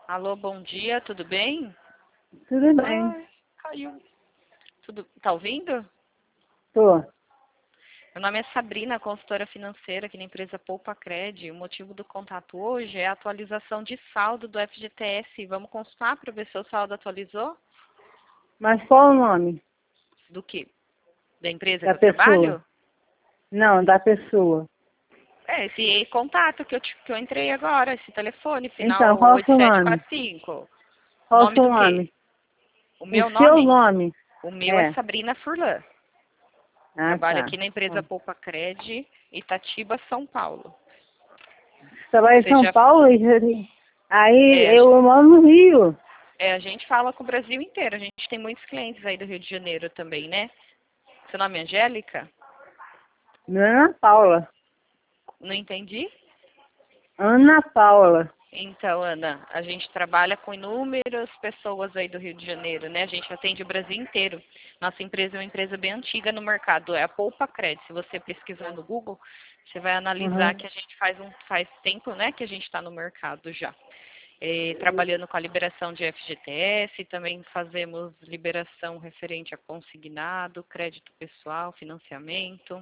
Alô, bom dia, tudo bem? Tudo bem. Ai, caiu. Tá ouvindo? Tô. Meu nome é Sabrina, consultora financeira aqui na empresa Poupa Cred. O motivo do contato hoje é a atualização de saldo do FGTS. Vamos consultar para ver se o saldo atualizou? Mas qual o nome Do quê? Da empresa da que eu pessoa? trabalho? Não, da pessoa. É, esse contato que eu entrei agora, esse telefone, Então, final qual o seu nome? 8745. O Qual o nome seu do quê? nome? O O meu seu nome? nome. O meu é É. Sabrina Furlan. Ah, Trabalho tá. aqui na empresa Poupa Cred, Itatiba, São Paulo. Você trabalha em Você São já Paulo? Aí é, eu moro no Rio. a gente fala com o Brasil inteiro. A gente tem muitos clientes aí do Rio de Janeiro também, né? Seu nome é Angélica? Não é Ana Paula. Não entendi? Ana Paula. Então, Ana, a gente trabalha com inúmeras pessoas aí do Rio de Janeiro, né? A gente atende o Brasil inteiro. Nossa empresa é uma empresa bem antiga no mercado, é a Poupa Cred. Se você pesquisar no Google, você vai analisar Uhum. que a gente faz tempo, né, que a gente está no mercado já. Trabalhando com a liberação de FGTS, também fazemos liberação referente a consignado, crédito pessoal, financiamento.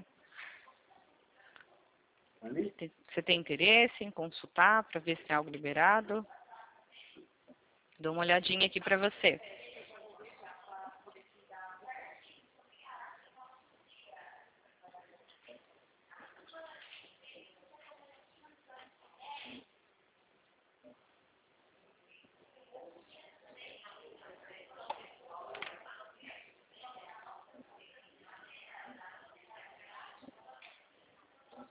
Você tem interesse em consultar para ver se tem algo liberado? Dou uma olhadinha aqui para você.